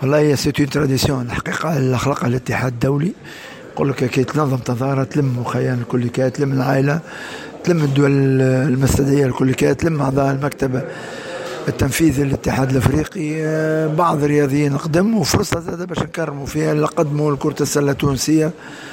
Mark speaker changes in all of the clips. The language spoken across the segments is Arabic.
Speaker 1: والله هي سيتي تراديسيون الحقيقة اللي خلقها الاتحاد الدولي. يقول لك كي تنظم تظاهرة تلم مخيان الكل، كي تلم العائلة، تلم الدول المستدعية الكل، كي تلم أعضاء المكتب التنفيذي للاتحاد الافريقي، بعض الرياضيين قدم وفرصة زادة باش نكرموا فيها اللي قدموا كرة السلة التونسية،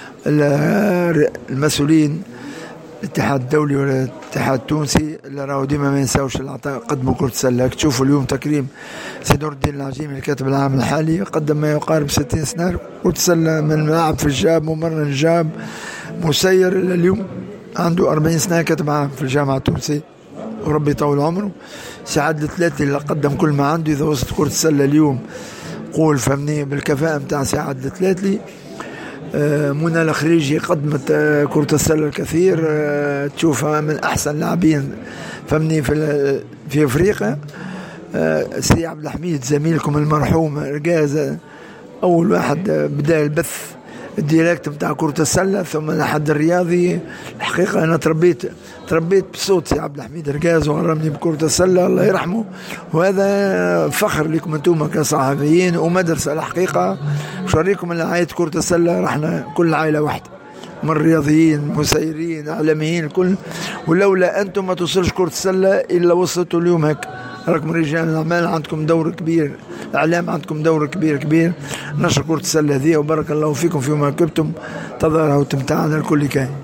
Speaker 1: المسؤولين الاتحاد الدولي والاتحاد التونسي اللي راهو ديما ما ينساوش العطاء، قدموا كرة السلة. تشوفوا اليوم تكريم سي نور الدين العجيمي الكاتب العام الحالي، قدم ما يقارب 60 سنة كرة السلة، من ملاعب في الجاب، ممرن جاب، مسير، إلى اليوم عنده 40 سنة كاتب عام في الجامعة التونسية، وربي يطول عمره. سعد الثلاثي اللي قدم كل ما عنده. إذا وصلت كرة السلة اليوم قول فهمني بالكفاءة متاع سعد الثلاثي. منى الخريجي قدمت كرة السلة الكثير، تشوفها من أحسن لاعبين فهمني في أفريقيا. سي عبد الحميد زميلكم المرحوم رجاز أول واحد بدأ البث الديريكت بتاع كرة السلة، ثم الحد الرياضي. الحقيقة أنا تربيت بصوت سي عبد الحميد رجاز وغرمني بكرة السلة الله يرحمه، وهذا فخر لكم أنتم كصحفيين ومدرسة. الحقيقة شريكم اللي عايت كرة السلة، رحنا كل عائلة واحدة من رياضيين، مسيرين، إعلاميين، الكل. ولولا أنتم ما توصلش كرة السلة إلا وصلتوا اليوم هيك. راكم رجال الأعمال عندكم دور كبير، الإعلام عندكم دور كبير. نشر كرة السلة هذه، وبارك الله فيكم فيما كنتم تظهروا وتمتعنا الكل كاين.